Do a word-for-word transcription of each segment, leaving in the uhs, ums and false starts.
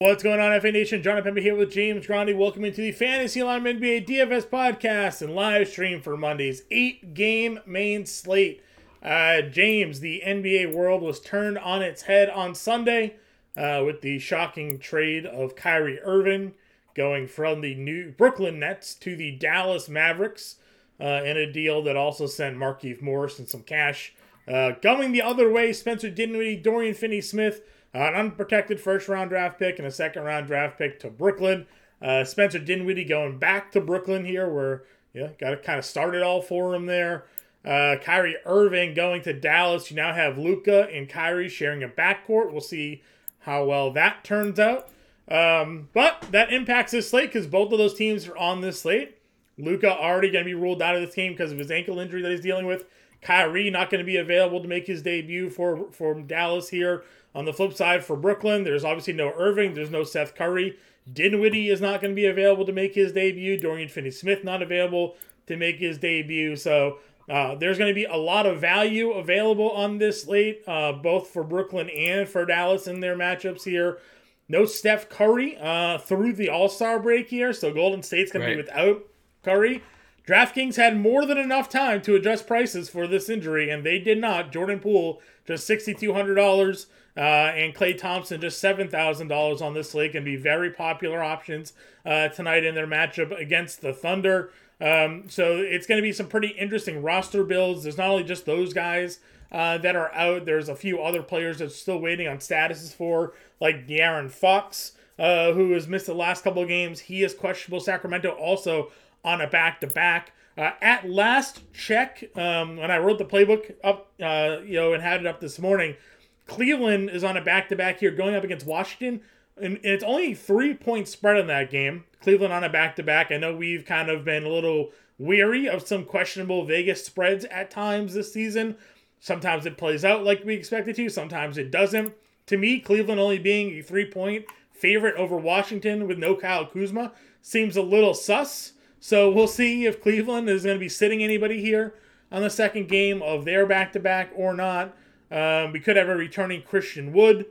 What's going on, F A Nation? John Pemba here with James Grandi. Welcome into the Fantasy Alignment N B A D F S podcast and live stream for Monday's eight-game main slate. Uh, James, the N B A world was turned on its head on Sunday uh, with the shocking trade of Kyrie Irving going from the new Brooklyn Nets to the Dallas Mavericks uh, in a deal that also sent Markieff Morris and some cash. Uh, going the other way, Spencer Dinwiddie, Dorian Finney-Smith, an unprotected first-round draft pick and a second-round draft pick to Brooklyn. Uh, Spencer Dinwiddie going back to Brooklyn here, where yeah, got to kind of start it all for him there. Uh, Kyrie Irving going to Dallas. You now have Luka and Kyrie sharing a backcourt. We'll see how well that turns out. Um, but that impacts this slate because both of those teams are on this slate. Luka already going to be ruled out of this game because of his ankle injury that he's dealing with. Kyrie not going to be available to make his debut for, for Dallas here. On the flip side, for Brooklyn, there's obviously no Irving. There's no Seth Curry. Dinwiddie is not going to be available to make his debut. Dorian Finney-Smith not available to make his debut. So uh, there's going to be a lot of value available on this slate, uh, both for Brooklyn and for Dallas in their matchups here. No Steph Curry uh, through the All-Star break here, so Golden State's going right. to be without Curry. DraftKings had more than enough time to adjust prices for this injury, and they did not. Jordan Poole, just six thousand two hundred dollars. Uh, and Klay Thompson, just seven thousand dollars on this slate, can be very popular options uh, tonight in their matchup against the Thunder. Um, so it's going to be some pretty interesting roster builds. There's not only just those guys uh, that are out. There's a few other players that are still waiting on statuses for, like De'Aaron Fox, uh, who has missed the last couple of games. He is questionable. Sacramento also on a back-to-back. Uh, at last check, um, when I wrote the playbook up, uh, you know, and had it up this morning, Cleveland is on a back-to-back here going up against Washington, and it's only a three-point spread in that game. Cleveland on a back-to-back. I know we've kind of been a little weary of some questionable Vegas spreads at times this season. Sometimes it plays out like we expect it to. Sometimes it doesn't. To me, Cleveland only being a three-point favorite over Washington with no Kyle Kuzma seems a little sus. So we'll see if Cleveland is going to be sitting anybody here on the second game of their back-to-back or not. Um, we could have a returning Christian Wood.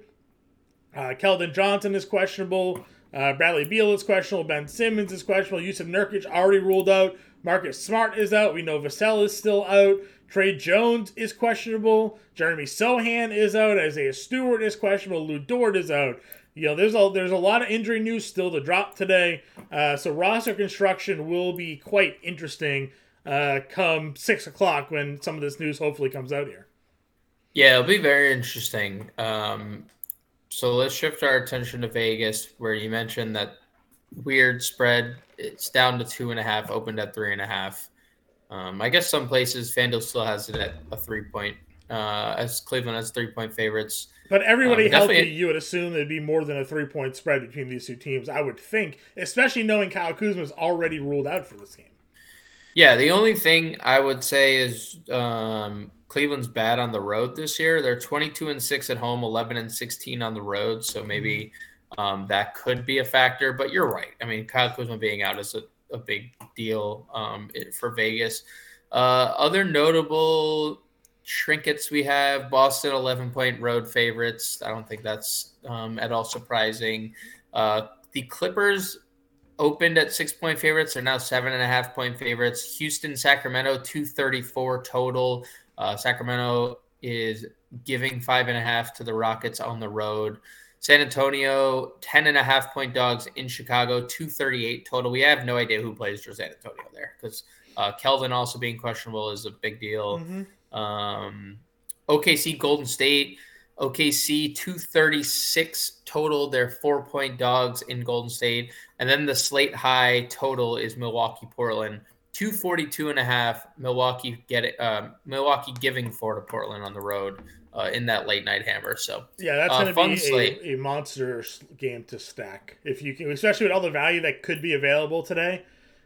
Uh, Keldon Johnson is questionable. Uh, Bradley Beal is questionable. Ben Simmons is questionable. Yusuf Nurkic already ruled out. Marcus Smart is out. We know Vassell is still out. Trey Jones is questionable. Jeremy Sohan is out. Isaiah Stewart is questionable. Lou Dort is out. You know, there's a, there's a lot of injury news still to drop today. Uh, so roster construction will be quite interesting uh, come six o'clock when some of this news hopefully comes out here. Yeah, it'll be very interesting. Um, so let's shift our attention to Vegas, where you mentioned that weird spread. It's down to two and a half, opened at three and a half. Um, I guess some places FanDuel still has it at a three-point, uh, as Cleveland has three-point favorites. But everybody um, healthy, you would assume there'd be more than a three-point spread between these two teams, I would think, especially knowing Kyle Kuzma is already ruled out for this game. Yeah, the only thing I would say is um, Cleveland's bad on the road this year. They're twenty-two and six at home, eleven and sixteen on the road. So maybe um, that could be a factor. But you're right. I mean, Kyle Kuzma being out is a, a big deal um, for Vegas. Uh, other notable trinkets we have: Boston eleven-point road favorites. I don't think that's um, at all surprising. Uh, the Clippers opened at six-point favorites. They're now seven and a half point favorites. Houston, Sacramento, two thirty-four total. Uh, Sacramento is giving five and a half to the Rockets on the road. San Antonio, ten and a half point dogs in Chicago, two thirty-eight total. We have no idea who plays for San Antonio there because uh, Keldon also being questionable is a big deal. Mm-hmm. Um, O K C, Golden State. O K C, two thirty-six total. They're four-point dogs in Golden State. And then the slate high total is Milwaukee, Portland. two forty-two and a half. Milwaukee get it. Um, Milwaukee giving four to Portland on the road uh, in that late night hammer. So yeah, that's uh, going to be a, a monster game to stack if you can, especially with all the value that could be available today.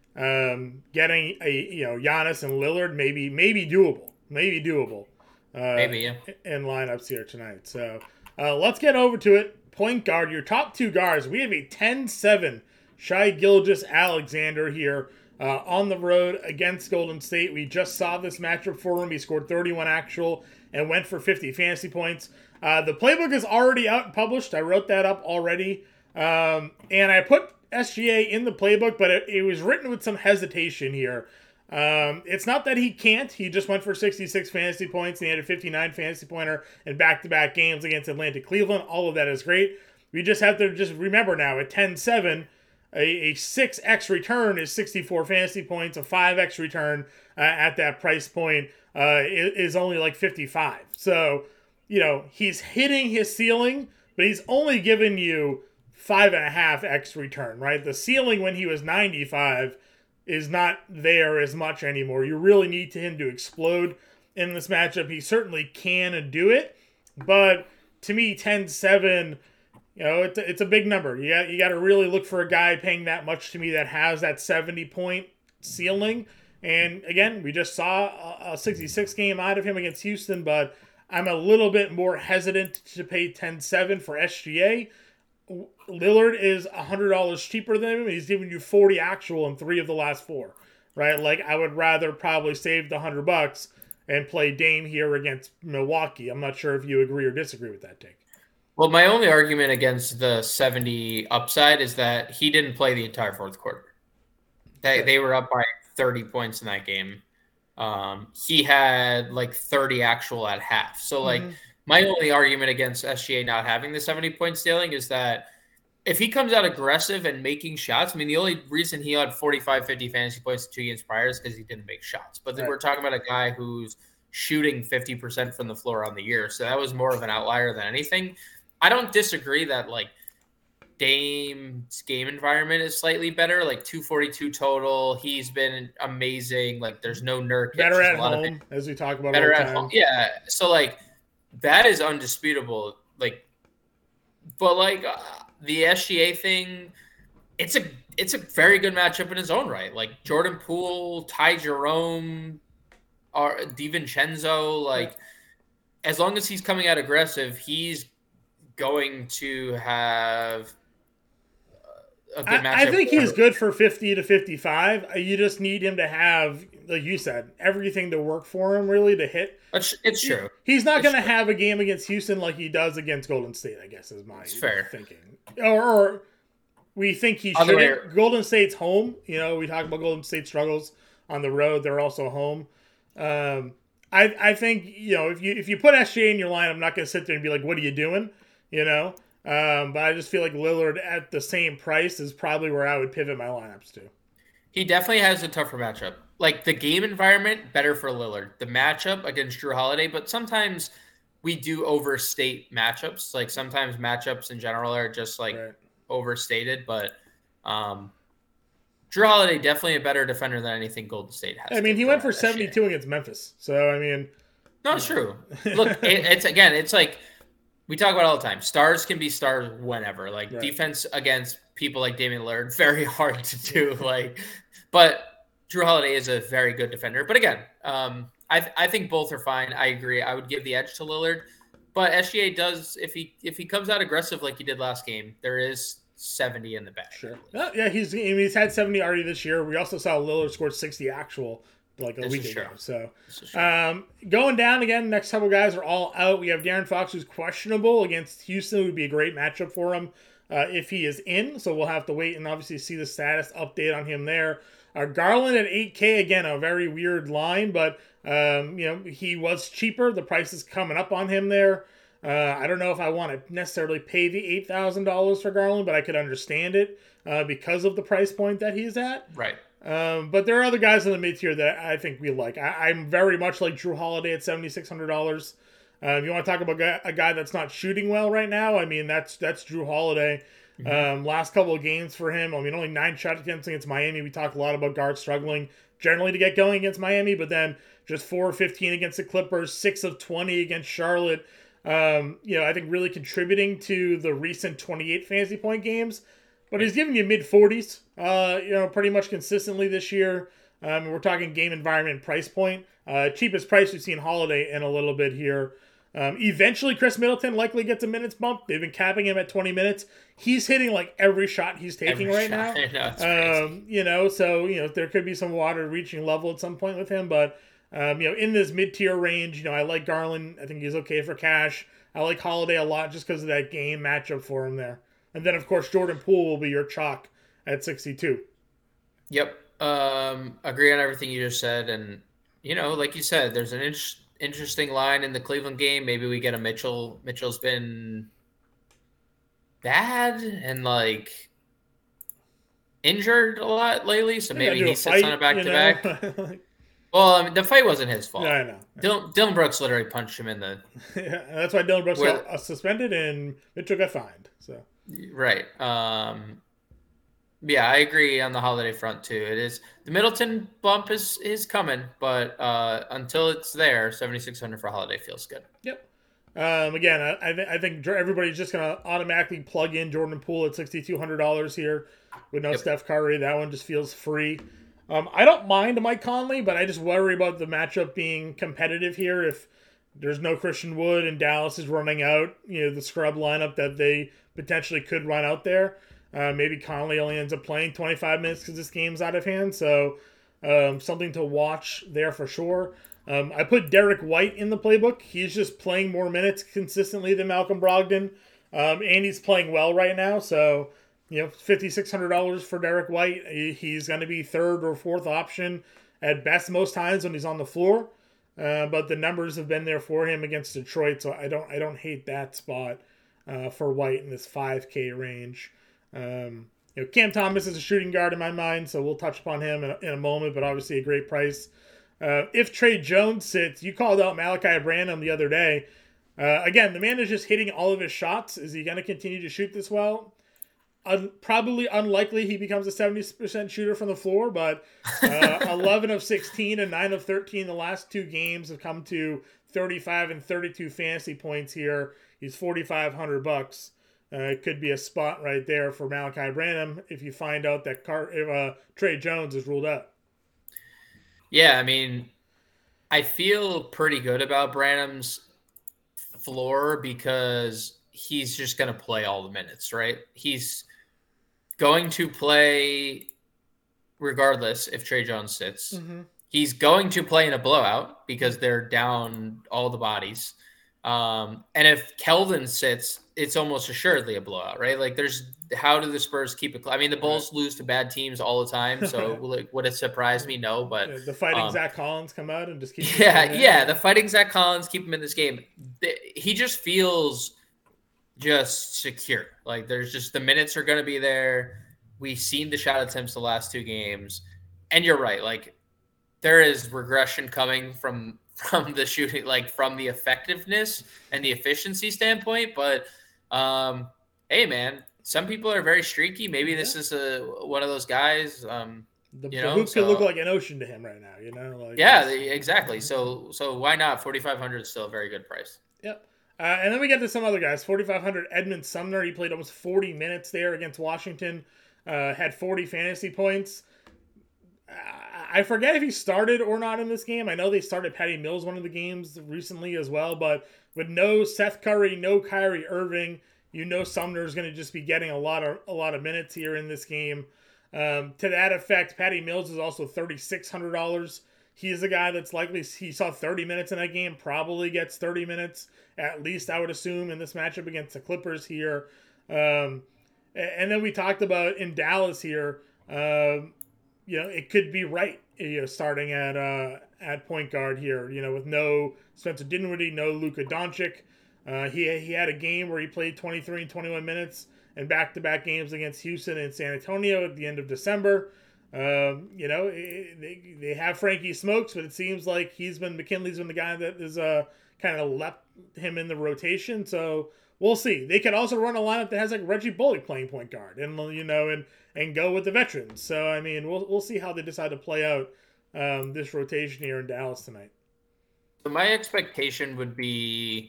Um, getting a you know Giannis and Lillard maybe maybe doable, maybe doable. Uh, maybe yeah. In lineups here tonight. So uh, let's get over to it. Point guard, your top two guards. We have a ten seven Shai Gilgeous-Alexander here uh, on the road against Golden State. We just saw this matchup for him. He scored thirty-one actual and went for fifty fantasy points. Uh, the playbook is already out and published. I wrote that up already Um, and I put S G A in the playbook, but it, it was written with some hesitation here. Um, it's not that he can't. He just went for sixty-six fantasy points, and he had a fifty-nine fantasy pointer in back-to-back games against Atlanta Cleveland. All of that is great. We just have to just remember now, at ten seven, a, a six x return is sixty-four fantasy points. A five x return uh, at that price point uh, is only like fifty-five. So, you know, he's hitting his ceiling, but he's only given you five and a half x return, right? The ceiling when he was ninety-five is not there as much anymore. You really need to him to explode in this matchup. He certainly can do it, but to me, ten seven, you know, it's a, it's a big number. You got, you got to really look for a guy paying that much to me that has that seventy point ceiling. And again, we just saw a, a sixty-six game out of him against Houston, but I'm a little bit more hesitant to pay ten seven for S G A. Lillard is one hundred dollars cheaper than him. He's giving you forty actual in three of the last four, right? Like, I would rather probably save the one hundred bucks and play Dame here against Milwaukee. I'm not sure if you agree or disagree with that take. Well, my only argument against the seventy upside is that he didn't play the entire fourth quarter. They, they were up by thirty points in that game. Um, he had like thirty actual at half. So, like, mm-hmm. my only argument against S G A not having the seventy point ceiling is that if he comes out aggressive and making shots, I mean, the only reason he had forty-five, fifty fantasy points two games prior is because he didn't make shots. But then right. we're talking about a guy who's shooting fifty percent from the floor on the year. So that was more of an outlier than anything. I don't disagree that, like, Dame's game environment is slightly better, like two forty-two total. He's been amazing. Like, there's no Nurkic. Better at home, as we talk about better all the at time. home. Yeah. So, like, that is undisputable. Like, but, like, uh, the S G A thing, it's a it's a very good matchup in his own right. Like, Jordan Poole, Ty Jerome, or DiVincenzo, like, yeah. as long as he's coming out aggressive, he's going to have a good matchup. I, I think he's good for fifty to fifty-five. You just need him to have, like you said, everything to work for him, really, to hit. It's, it's true. He's not going to have a game against Houston like he does against Golden State, I guess, is my it's fair. thinking. Or, or we think he Other should. Golden State's home. You know, we talk about Golden State struggles on the road. They're also home. Um, I I think, you know, if you if you put S G A in your line, I'm not going to sit there and be like, what are you doing? You know? Um, but I just feel like Lillard at the same price is probably where I would pivot my lineups to. He definitely has a tougher matchup. Like, the game environment, better for Lillard. The matchup against Jrue Holiday, but sometimes we do overstate matchups. Like, sometimes matchups in general are just, like, right. overstated. But um, Jrue Holiday, definitely a better defender than anything Golden State has. I mean, he went for seventy-two year. against Memphis. So, I mean. No, it's true. Look, it, it's, again, it's like, we talk about it all the time. Stars can be stars whenever. Like, right. defense against people like Damian Lillard, very hard to do. Like, but Jrue Holiday is a very good defender. But again, um, I I think both are fine. I agree. I would give the edge to Lillard, but S G A does, if he if he comes out aggressive like he did last game, there is seventy in the bag. Sure. Yeah, yeah, he's I mean, he's had seventy already this year. We also saw Lillard scored sixty actual like a this week ago. So um, going down again, next couple guys are all out. We have De'Aaron Fox, who's questionable against Houston. It would be a great matchup for him uh, if he is in. So we'll have to wait and obviously see the status update on him there. Uh, Garland at eight K, again, a very weird line, but um, you know, he was cheaper. The price is coming up on him there. Uh, I don't know if I want to necessarily pay the eight thousand dollars for Garland, but I could understand it uh, because of the price point that he's at. Right. Um, but there are other guys in the mid tier that I think we like. I, I'm very much like Jrue Holiday at seven thousand six hundred dollars. Uh, if you want to talk about a guy that's not shooting well right now, I mean, that's that's Jrue Holiday. Mm-hmm. Um, last couple of games for him, I mean, only nine shot attempts against Miami. We talk a lot about guards struggling generally to get going against Miami, but then just four of fifteen against the Clippers, six of twenty against Charlotte. Um, you know, I think really contributing to the recent twenty-eight fantasy point games. But he's giving you mid forties, uh, you know, pretty much consistently this year. Um, we're talking game environment price point. Uh, cheapest price we've seen Holiday in a little bit here. Um, eventually, Chris Middleton likely gets a minutes bump. They've been capping him at twenty minutes. He's hitting like every shot he's taking every right shot. now. know, um, you know, so you know there could be some water reaching level at some point with him. But um, you know, in this mid tier range, you know, I like Garland. I think he's okay for cash. I like Holiday a lot just because of that game matchup for him there. And then, of course, Jordan Poole will be your chalk at sixty-two. Yep. Um, agree on everything you just said. And, you know, like you said, there's an in- interesting line in the Cleveland game. Maybe we get a Mitchell. Mitchell's been bad and, like, injured a lot lately. So maybe he sits fight, on a back-to-back. You know? Well, I mean, the fight wasn't his fault. Yeah, I know. Dillon, Dillon Brooks literally punched him in the. Yeah, that's why Dillon Brooks where, got suspended and Mitchell got fined. So. Right. Um, yeah, I agree on the Holiday front too. It is the Middleton bump is is coming, but uh, until it's there, seventy-six hundred for Holiday feels good. Yep. Um, again, I I, th- I think everybody's just gonna automatically plug in Jordan Poole at sixty-two hundred dollars here with no yep. Steph Curry. That one just feels free. Um, I don't mind Mike Conley, but I just worry about the matchup being competitive here. If there's no Christian Wood and Dallas is running out, you know, the scrub lineup that they potentially could run out there, uh, maybe Conley only ends up playing twenty-five minutes because this game's out of hand. So um, something to watch there for sure. Um, I put Derek White in the playbook. He's just playing more minutes consistently than Malcolm Brogdon, um, and he's playing well right now. So. You know, fifty-six hundred dollars for Derek White. He's going to be third or fourth option at best most times when he's on the floor. Uh, but the numbers have been there for him against Detroit, so I don't I don't hate that spot uh, for White in this five K range. Um, you know, Cam Thomas is a shooting guard in my mind, so we'll touch upon him in a, in a moment, but obviously a great price. Uh, if Trey Jones sits, you called out Malachi Branham the other day. Uh, again, the man is just hitting all of his shots. Is he going to continue to shoot this well? Un- probably unlikely he becomes a seventy percent shooter from the floor, but uh, eleven of sixteen and nine of thirteen the last two games have come to thirty-five and thirty-two fantasy points here. He's forty-five hundred bucks. Uh, it could be a spot right there for Malachi Branham if you find out that Car- if, uh, Trey Jones is ruled out. Yeah, I mean, I feel pretty good about Branham's floor because he's just going to play all the minutes, right? He's going to play regardless if Trey Jones sits. Mm-hmm. He's going to play in a blowout because they're down all the bodies. Um, and if Keldon sits, it's almost assuredly a blowout, right? Like there's, how do the Spurs keep it? I mean, the Bulls right. lose to bad teams all the time. So like, would it surprise me? No, but yeah, the fighting um, Zach Collins come out and just keep yeah, yeah. The fighting Zach Collins, keep him in this game. He just feels just secure. Like there's just the minutes are going to be there. We've seen the shot attempts the last two games, and you're right. Like there is regression coming from from the shooting, like from the effectiveness and the efficiency standpoint. But um, hey, man, some people are very streaky. Maybe this yeah. is a one of those guys. Um, the you the know, hoop so, could look like an ocean to him right now. You know, like yeah, the, exactly. So so why not? forty-five hundred is still a very good price. Yep. Uh, and then we get to some other guys. forty-five hundred, Edmund Sumner. He played almost forty minutes there against Washington. Uh, had forty fantasy points. Uh, I forget if he started or not in this game. I know they started Patty Mills one of the games recently as well. But with no Seth Curry, no Kyrie Irving, you know Sumner's going to just be getting a lot of a lot of minutes here in this game. Um, to that effect, Patty Mills is also thirty-six hundred dollars. He is a guy that's likely, he saw thirty minutes in that game, probably gets thirty minutes, at least I would assume, in this matchup against the Clippers here. Um, and then we talked about in Dallas here, um, you know, it could be right, you know, starting at uh, at point guard here, you know, with no Spencer Dinwiddie, no Luka Doncic. Uh, he, he had a game where he played twenty-three and twenty-one minutes and back-to-back games against Houston and San Antonio at the end of December. Um, you know, they, they have Frankie Smokes, but it seems like he's been, McKinley's been the guy that is uh, kind of left him in the rotation. So we'll see. They could also run a lineup that has like Reggie Bullock playing point guard and, you know, and, and go with the veterans. So, I mean, we'll, we'll see how they decide to play out um, this rotation here in Dallas tonight. So my expectation would be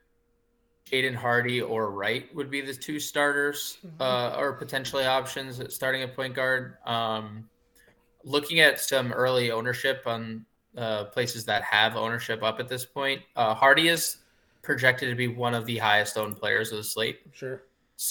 Jaden Hardy or Wright would be the two starters mm-hmm. uh, or potentially options at starting at point guard. Um, looking at some early ownership on uh, places that have ownership up at this point, uh, Hardy is projected to be one of the highest owned players of the slate. Sure.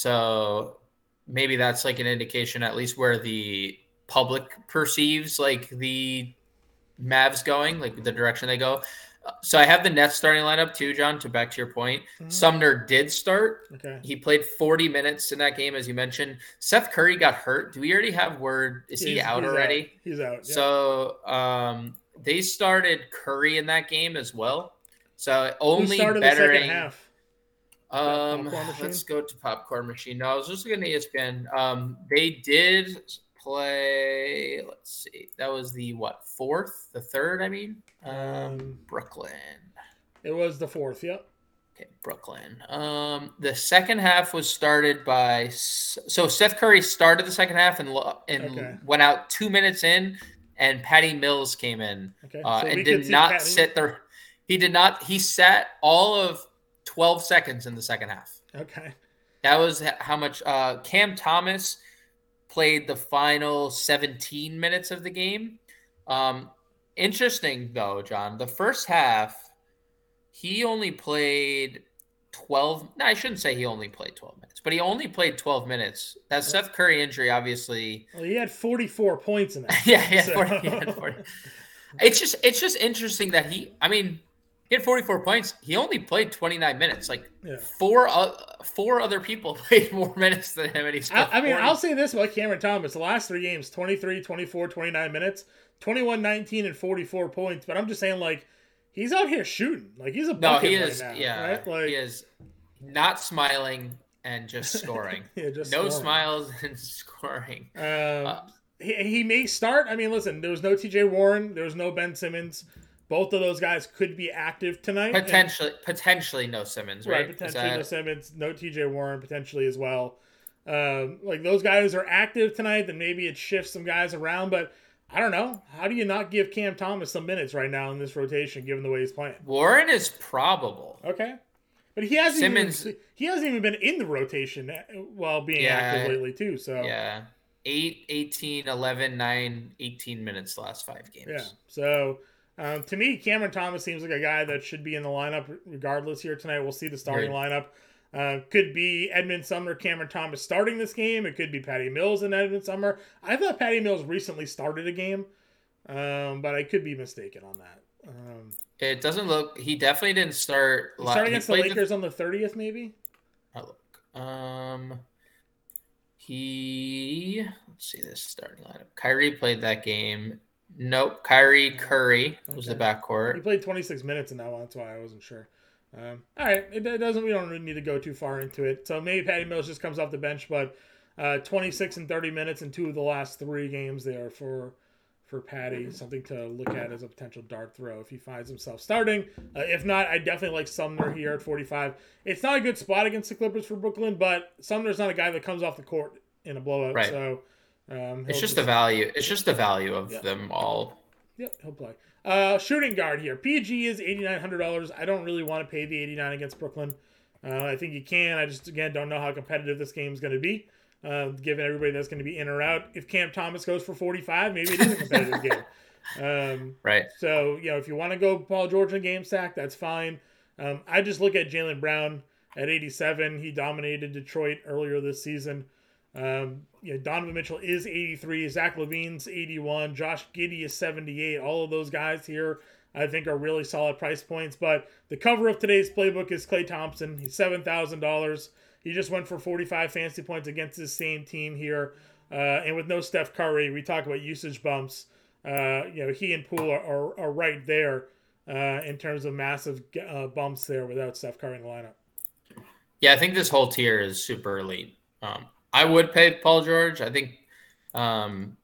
So maybe that's like an indication, at least where the public perceives like the Mavs going, like the direction they go. So I have the Nets starting lineup too, John, to back to your point. Mhm. Sumner did start. Okay. He played forty minutes in that game, as you mentioned. Seth Curry got hurt. Do we already have word? Is he He's- out he's already? out. He's out. yeah. So um, they started Curry in that game as well. So Who only started the bettering. second half? Um, Popcorn Machine? let's go to Popcorn Machine. No, I was just looking at E S P N. Um, they did play. Let's see. That was the what? Fourth? The third? I mean, um, Um, Brooklyn. It was the fourth. Yep. Okay, Brooklyn. Um, the second half was started by so Seth Curry started the second half and and Okay. went out two minutes in, and Patty Mills came in Okay. uh, So we and could did see not Patty- sit there. He did not. He sat all of twelve seconds in the second half. Okay. That was how much uh, Cam Thomas played the final seventeen minutes of the game. Um, interesting, though, John. The first half, he only played twelve. No, I shouldn't say he only played twelve minutes, but he only played twelve minutes. That Seth Curry injury, obviously. Well, he had forty-four points in that. yeah, yeah, so- forty, he had forty. It's just, it's just interesting that he. I mean, he had forty-four points. He only played twenty-nine minutes. Like Yeah. four, uh, four other people played more minutes than him, and he scored I, I mean, forty. I'll say this about Cameron Thomas. The last three games, twenty-three, twenty-four, twenty-nine minutes, twenty-one, nineteen, and forty-four points. But I'm just saying, like, he's out here shooting. Like, he's a No, bucket he right is. now, yeah, right? Like, he is not smiling and just scoring. yeah, just no scoring. smiles and scoring. Um, Uh, he, he may start. I mean, listen, there was no T J Warren. There was no Ben Simmons. Both of those guys could be active tonight. and- potentially, potentially no Simmons, right? Right, Is potentially that- no Simmons, no T J Warren, potentially as well. Um, like those guys are active tonight, then maybe it shifts some guys around. But I don't know. How do you not give Cam Thomas some minutes right now in this rotation, given the way he's playing? Warren is probable. Okay, but he hasn't Simmons- even he hasn't even been in the rotation while being Yeah. active lately too. So Yeah. eight, eighteen, eleven, nine, eighteen minutes the last five games. yeah. So um, to me, Cameron Thomas seems like a guy that should be in the lineup regardless here tonight. We'll see the starting lineup. Uh, could be Edmund Sumner, Cameron Thomas starting this game. It could be Patty Mills and Edmund Sumner. I thought Patty Mills recently started a game, um, but I could be mistaken on that. Um, It doesn't look. He definitely didn't start. he li- started he against the played Lakers on the thirtieth, maybe? Oh, look. Um, he. Let's see this starting lineup. Kyrie played that game. Nope. Kyrie Curry was the Okay. backcourt. He played twenty-six minutes in that one. That's why I wasn't sure. Um, all right, it, it doesn't. We don't really need to go too far into it. So maybe Patty Mills just comes off the bench, but uh, twenty-six and thirty minutes in two of the last three games there for for Patty. Something to look at as a potential dart throw if he finds himself starting. Uh, if not, I definitely like Sumner here at forty-five. It's not a good spot against the Clippers for Brooklyn, but Sumner's not a guy that comes off the court in a blowout. Right. So um, It's he'll just the value. It's just the value of Yeah. them all. Yep, he'll play. Uh, shooting guard here. P G is eighty-nine hundred dollars. I don't really want to pay the eighty-nine against Brooklyn. Uh, I think you can. I just, again, don't know how competitive this game is going to be, uh, given everybody that's going to be in or out. If Cam Thomas goes for forty-five, maybe it is a competitive game. Um, Right. so, you know, if you want to go Paul George in a game stack, that's fine. Um, I just look at Jaylen Brown at eighty-seven. He dominated Detroit earlier this season. Um, you know, Donovan Mitchell is eighty-three. Zach LaVine's eighty-one. Josh Giddey is seventy-eight. All of those guys here, I think, are really solid price points. But the cover of today's playbook is Klay Thompson. He's seven thousand dollars. He just went for forty-five fantasy points against his same team here. Uh, and with no Steph Curry, we talk about usage bumps. Uh, you know, he and Poole are, are, are right there uh, in terms of massive uh, bumps there without Steph Curry in the lineup. Yeah, I think this whole tier is super elite. Um, I would pay Paul George. I think um,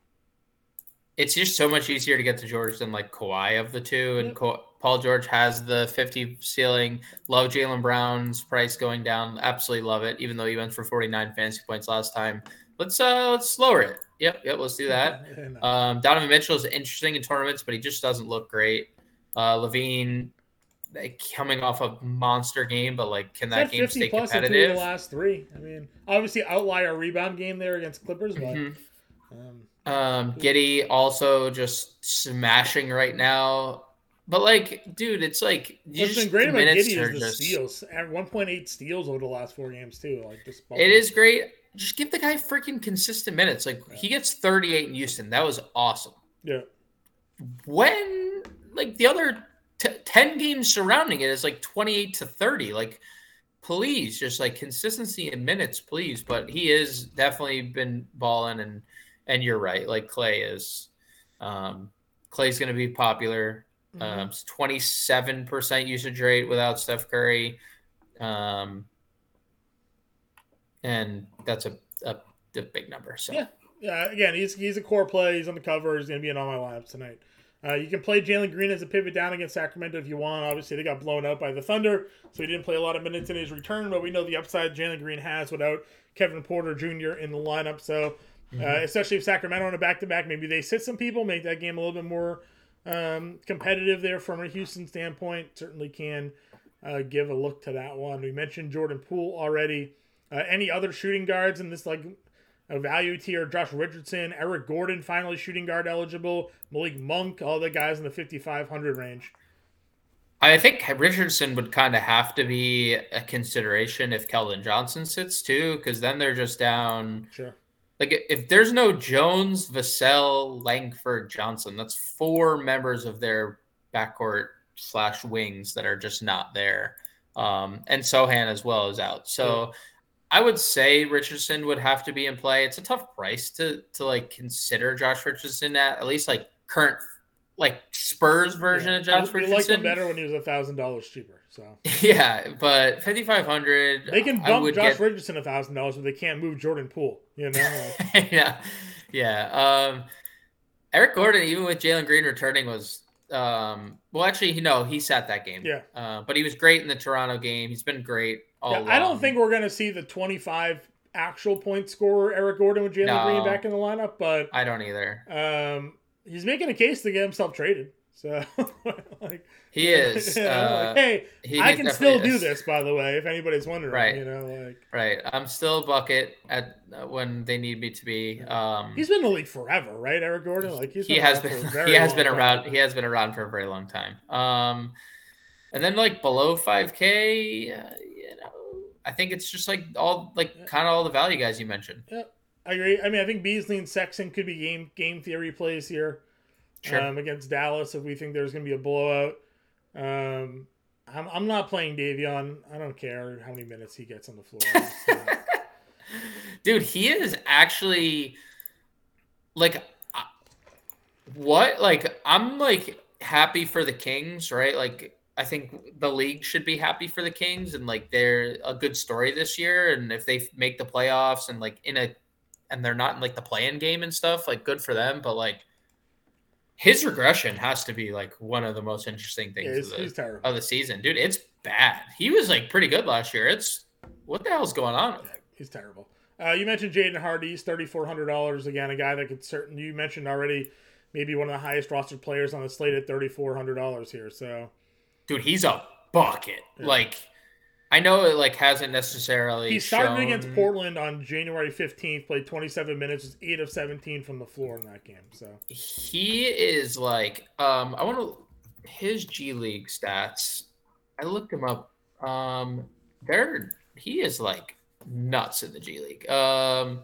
it's just so much easier to get to George than like Kawhi of the two. And Yep. Ka- Paul George has the fifty ceiling. Love Jaylen Brown's price going down. Absolutely love it. Even though he went for forty-nine fantasy points last time. Let's uh let's lower it. Yep, yep. Let's do that. And, uh, Um, Donovan Mitchell is interesting in tournaments, but he just doesn't look great. Uh, Levine like, coming off a monster game, but like, can He's that had game stay plus in two of competitive? the last three. I mean, obviously outlier rebound game there against Clippers, but Mhm. um, Um, Giddy also just smashing right now. But like, dude, it's like you what's just, been great the about minutes Giddey are is the just- steals. At one point eight steals over the last four games too. Like just It is great. Just give the guy freaking consistent minutes. Like he gets thirty-eight in Houston. That was awesome. Yeah. When like the other t- ten games surrounding it is like twenty-eight to thirty. Like, please, just like consistency in minutes, please. But he is definitely been balling, and and you're right. Like Klay is, um, Klay's going to be popular. Mm-hmm. Um, twenty-seven percent usage rate without Steph Curry. Um, and that's a, a, a big number. So yeah, yeah. Again, he's he's a core play. He's on the cover. He's going to be in all my lineups tonight. Uh, you can play Jalen Green as a pivot down against Sacramento if you want. Obviously, they got blown out by the Thunder, so he didn't play a lot of minutes in his return. But we know the upside Jalen Green has without Kevin Porter Junior in the lineup. So, uh, mm-hmm. especially if Sacramento on a back to back, maybe they sit some people, make that game a little bit more um, competitive there from a Houston standpoint. Certainly can uh, give a look to that one. We mentioned Jordan Poole already. Uh, any other shooting guards in this like a value tier? Josh Richardson, Eric Gordon, finally shooting guard eligible. Malik Monk, all the guys in the fifty-five hundred range. I think Richardson would kind of have to be a consideration if Keldon Johnson sits too, because then they're just down. Sure. Like if there's no Jones, Vassell, Langford, Johnson, that's four members of their backcourt slash wings that are just not there. Um, and Sohan as well is out. So. Yeah. I would say Richardson would have to be in play. It's a tough price to to like consider Josh Richardson at at least like current like Spurs version yeah. of Josh we Richardson. We liked him better when he was a thousand dollars cheaper. So yeah, but fifty five hundred. They can bump Josh get... Richardson a thousand dollars, but they can't move Jordan Poole. You know. yeah, yeah. Um, Eric Gordon, even with Jalen Green returning, was um, well. Actually, no, he sat that game. Yeah, uh, but he was great in the Toronto game. He's been great. Yeah, I don't think we're going to see the twenty-five actual point scorer Eric Gordon with Jalen no, Green back in the lineup, but I don't either. Um, he's making a case to get himself traded. So like he is. You know, uh, like, hey, he I can still is. do this. By the way, if anybody's wondering, right? You know, like right. I'm still a bucket at uh, when they need me to be. Um, he's been in the league forever, right? Eric Gordon, like he's he has been. He has been around. Time. He has been around for a very long time. Um, and then like below five K. Uh, I think it's just like all like yeah. kind of all the value guys you mentioned. Yeah, I agree. I mean, I think Beasley and Sexton could be game game theory plays here sure. um, against Dallas if we think there's going to be a blowout. Um, I'm I'm not playing Davion. I don't care how many minutes he gets on the floor. Dude, he is actually like what? Like I'm like happy for the Kings, right? Like. I think the league should be happy for the Kings and like they're a good story this year. And if they make the playoffs and like in a, and they're not in like the play-in game and stuff, like good for them. But like his regression has to be like one of the most interesting things yeah, of, the, of the season, dude. It's bad. He was like pretty good last year. It's what the hell's going on? Yeah, he's terrible. Uh, you mentioned Jaden Hardy, thirty-four hundred dollars again, a guy that could certain, you mentioned already, maybe one of the highest rostered players on the slate at thirty-four hundred dollars here. So, dude, he's a bucket. Yeah. Like, I know it like hasn't necessarily. He started shown... against Portland on January fifteenth. Played twenty-seven minutes, was eight of seventeen from the floor in that game. So he is like, um, I want to his G League stats. I looked him up. Um, they're he is like nuts in the G League. Um,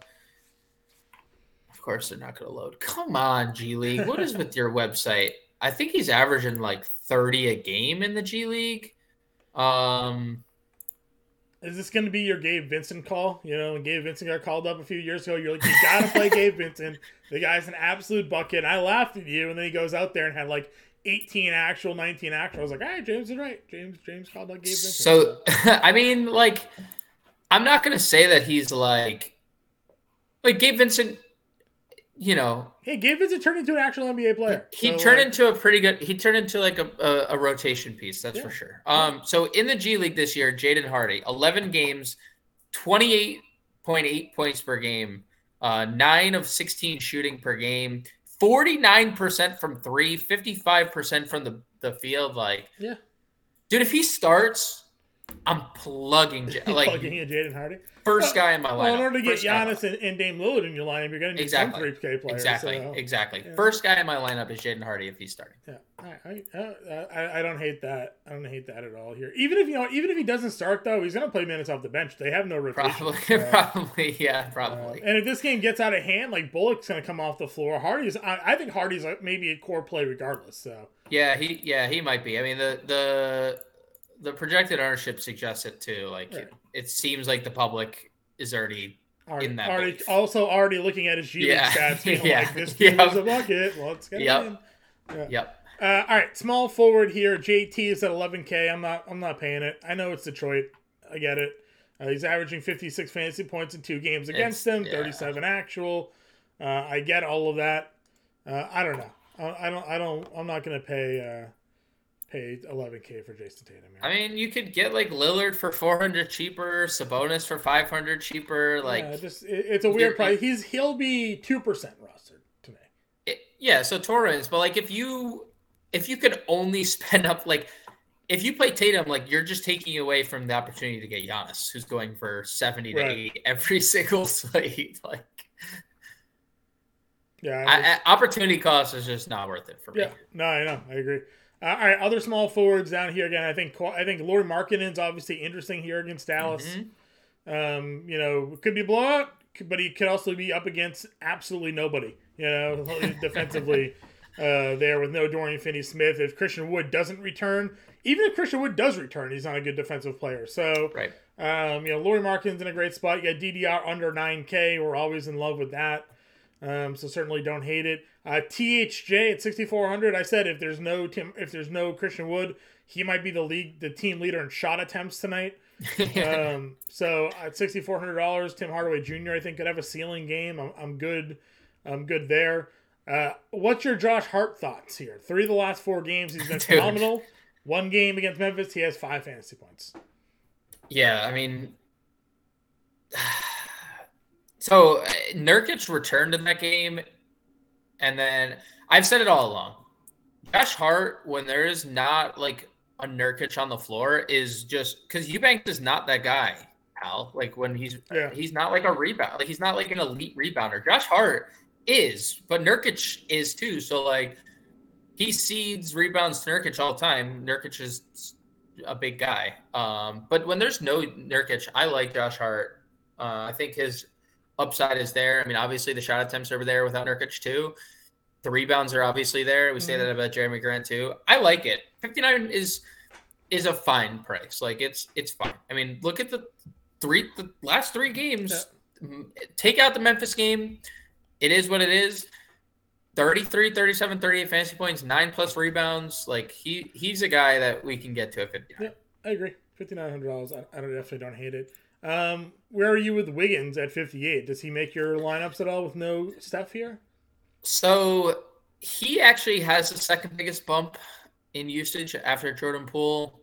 of course they're not going to load. Come on, G League. What is with your website? I think he's averaging like thirty a game in the G League. Um, is this going to be your Gabe Vincent call? You know, when Gabe Vincent got called up a few years ago, you're like, you got to play Gabe Vincent. The guy's an absolute bucket. I laughed at you, and then he goes out there and had like eighteen actual, nineteen actual. I was like, all right, James is right. James James called out Gabe Vincent. So, I mean, like, I'm not going to say that he's like, like Gabe Vincent, you know. Hey, Gabe Vincent turned into an actual N B A player. He so, turned like, into a pretty good, he turned into like a, a, a rotation piece, that's yeah. for sure. Um, So in the G League this year, Jaden Hardy, eleven games, twenty-eight point eight points per game, uh, nine of sixteen shooting per game, forty-nine percent from three, fifty-five percent from the, the field. Like, yeah, dude, if he starts, I'm plugging J- like plugging in Jaden Hardy. First well, guy in my lineup. Well, in order to get first Giannis and, and Dame Lillard in your lineup, you're going to need exactly. some three K players. Exactly, so, exactly. Yeah. First guy in my lineup is Jaden Hardy if he's starting. Yeah, I, I, I, I don't hate that. I don't hate that at all here. Even if you know, even if he doesn't start though, he's going to play minutes off the bench. They have no rotation. Probably, uh, probably, yeah, probably. Uh, and if this game gets out of hand, like Bullock's going to come off the floor. Hardy's, I, I think Hardy's like maybe a core play regardless. So yeah, he, yeah, he might be. I mean, the the the projected ownership suggests it too. Like right. it, it seems like the public is already. Already, in that already also already looking at his G League yeah. stats, being yeah. like this team yep. is a bucket. Let's get yep. it in. Yeah. Yep. Uh, all right, small forward here. J T is at eleven K. I'm not. I'm not paying it. I know it's Detroit. I get it. Uh, he's averaging fifty-six fantasy points in two games against them. Yeah. thirty-seven actual. Uh, I get all of that. Uh, I don't know. I, I don't. I don't. I'm not going to pay. Uh, pay eleven K for Jason Tatum. Here. I mean, you could get like Lillard for four hundred cheaper, Sabonis for five hundred cheaper. Like, yeah, just it, it's a weird price. He's he'll be two percent rostered to me. It, yeah, so Torrens, but like if you if you could only spend up like if you play Tatum, like you're just taking away from the opportunity to get Giannis, who's going for seventy to eighty every single slate. Like, yeah, I, I, opportunity cost is just not worth it for me. Yeah, no, I know, I agree. Uh, all right, other small forwards down here again. I think I think Lauri Markkanen's obviously interesting here against Dallas. Mm-hmm. Um, you know, could be a blowout, but he could also be up against absolutely nobody. You know, defensively uh, there with no Dorian Finney-Smith. If Christian Wood doesn't return, even if Christian Wood does return, he's not a good defensive player. So, right. um, you know, Lauri Markkanen's in a great spot. You got D D R under nine K. We're always in love with that. Um, so certainly don't hate it. Uh, T H J at sixty-four hundred. I said if there's no Tim, if there's no Christian Wood, he might be the league, the team leader in shot attempts tonight. um, so at sixty-four hundred dollars, Tim Hardaway Junior I think could have a ceiling game. I'm, I'm good. I'm good there. Uh, what's your Josh Hart thoughts here? Three of the last four games, he's been phenomenal. One game against Memphis, he has five fantasy points. Yeah, I mean. So Nurkic returned in that game, and then I've said it all along. Josh Hart, when there is not like a Nurkic on the floor, is just because Eubanks is not that guy, Al. Like when he's yeah. he's not like a rebound, like he's not like an elite rebounder. Josh Hart is, but Nurkic is too. So like he cedes rebounds to Nurkic all the time. Nurkic is a big guy, um, but when there's no Nurkic, I like Josh Hart. Uh, I think his upside is there. I mean, obviously the shot attempts are there without Nurkic too. The rebounds are obviously there. We say mm-hmm. that about Jeremy Grant too. I like it. fifty-nine is is a fine price. Like it's it's fine. I mean, look at the three the last three games. Yeah. Take out the Memphis game. It is what it is. thirty-three, thirty-seven, thirty-eight fantasy points, nine plus rebounds. Like he he's a guy that we can get to at fifty-nine. Yeah, I agree. fifty-nine hundred dollars. I, I definitely don't hate it. Um, where are you with Wiggins at fifty-eight? Does he make your lineups at all with no Steph here? So he actually has the second biggest bump in usage after Jordan Poole.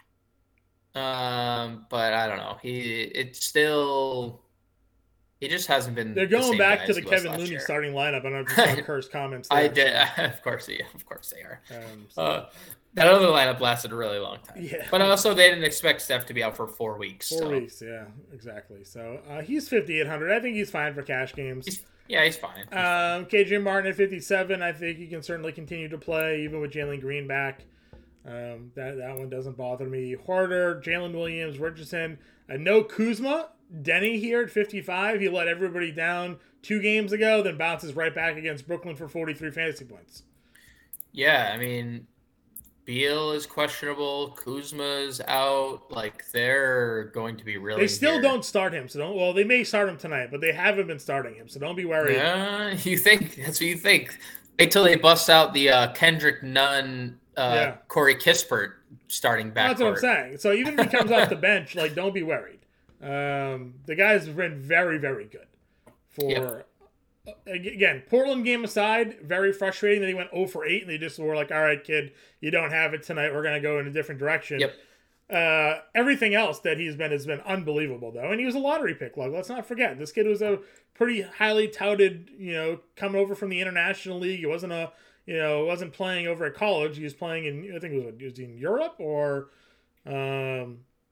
Um, but I don't know. He it's still he just hasn't been. They're going the back to the Kevin Looney year. starting lineup. I don't know if you saw Kerr's comments. There. I did, of course. Yeah, of course they are. Um, so. uh, That other lineup lasted a really long time. Yeah. But also, they didn't expect Steph to be out for four weeks. Four so. weeks, yeah, exactly. So uh, he's fifty-eight hundred. I think he's fine for cash games. He's, yeah, he's fine. He's um, K J Martin at fifty-seven. I think he can certainly continue to play, even with Jalen Green back. Um, that, that one doesn't bother me. Hoarder, Jalen Williams, Richardson. Uh, no Kuzma. Denny here at fifty-five. He let everybody down two games ago, then bounces right back against Brooklyn for forty-three fantasy points. Yeah, I mean... Beal is questionable. Kuzma's out. Like they're going to be really. They still here. don't start him. So don't. Well, they may start him tonight, but they haven't been starting him. So don't be worried. Yeah, you think that's what you think? Wait till they bust out the uh, Kendrick Nunn, uh, yeah. Corey Kispert starting back. That's what I'm saying. So even if he comes off the bench, like don't be worried. Um, the guy's been very, very good. For yep. Again, Portland game aside, very frustrating that he went zero for eight and they just were like, all right, kid, you don't have it tonight. We're going to go in a different direction. Yep. Uh, everything else that he's been has been unbelievable, though. And he was a lottery pick, like, let's not forget. This kid was a pretty highly touted, you know, coming over from the International League. He wasn't a, you know, wasn't playing over at college. He was playing in, I think it was, was he in Europe or, um,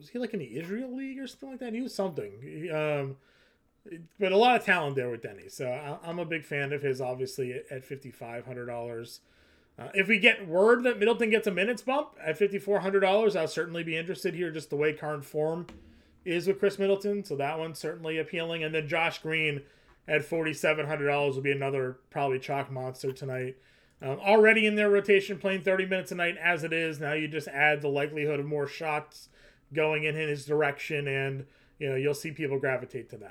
was he like in the Israel League or something like that? He was something. He, um, but a lot of talent there with Denny. So I, I'm a big fan of his, obviously, at, at fifty-five hundred dollars. Uh, if we get word that Middleton gets a minutes bump at fifty-four hundred dollars, I'll certainly be interested here, just the way current form is with Chris Middleton. So that one's certainly appealing. And then Josh Green at forty-seven hundred dollars will be another probably chalk monster tonight. Um, already in their rotation, playing thirty minutes a night as it is. Now you just add the likelihood of more shots going in his direction, and you know you'll see people gravitate to